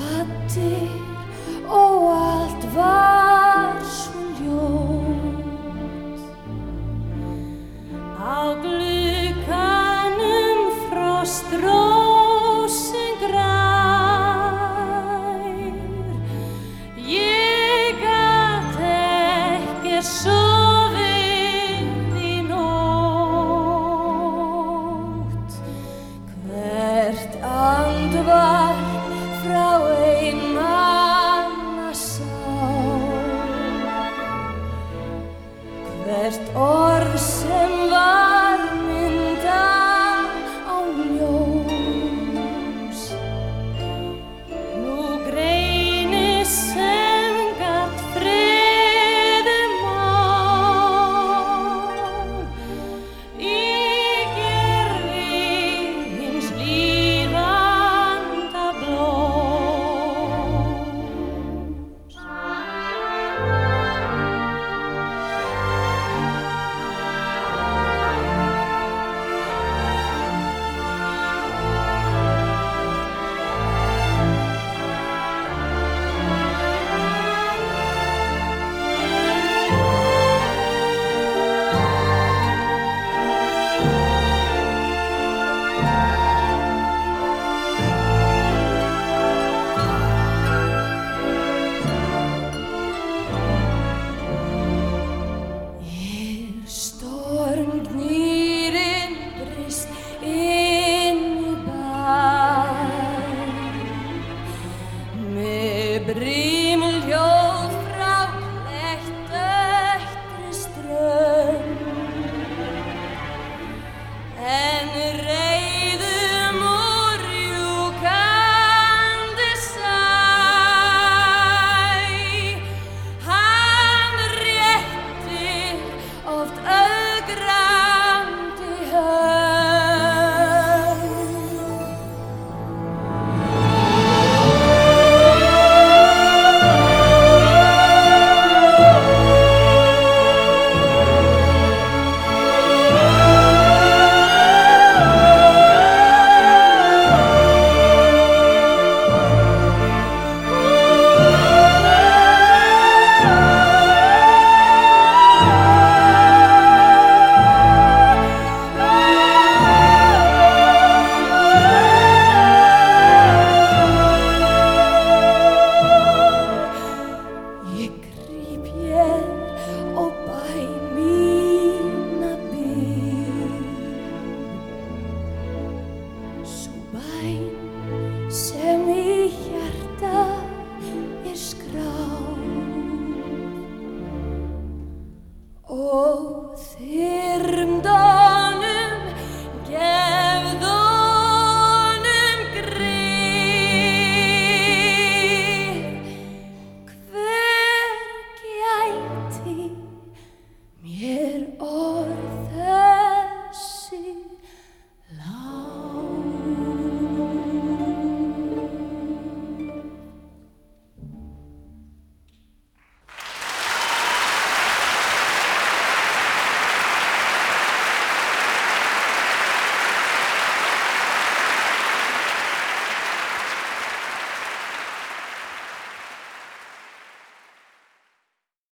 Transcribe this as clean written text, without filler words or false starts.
raddir og allt var svo ljótt. Á glugganum frostrósin grær. Ég gat ekkert sofið í nótt. Hvert andvarp frá einmana sál, hvert orð sem var myndað á ljós. Nú greinist sem gat friðum mál í gervi hins lífanda blóðs. Stormgnýrin brýst inn í bæ með